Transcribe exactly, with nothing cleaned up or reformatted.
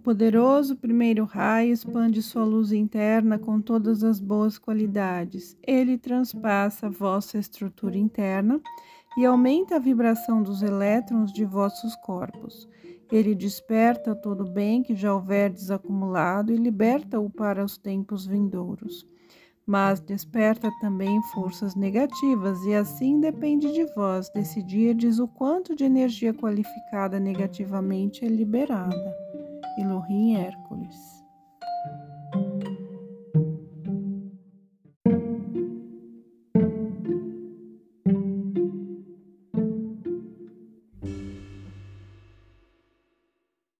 poderoso primeiro raio expande sua luz interna com todas as boas qualidades. Ele transpassa vossa estrutura interna e aumenta a vibração dos elétrons de vossos corpos. Ele desperta todo o bem que já houver desacumulado e liberta-o para os tempos vindouros. Mas desperta também forças negativas e assim depende de vós decidirdes o quanto de energia qualificada negativamente é liberada. Elohim Hércules.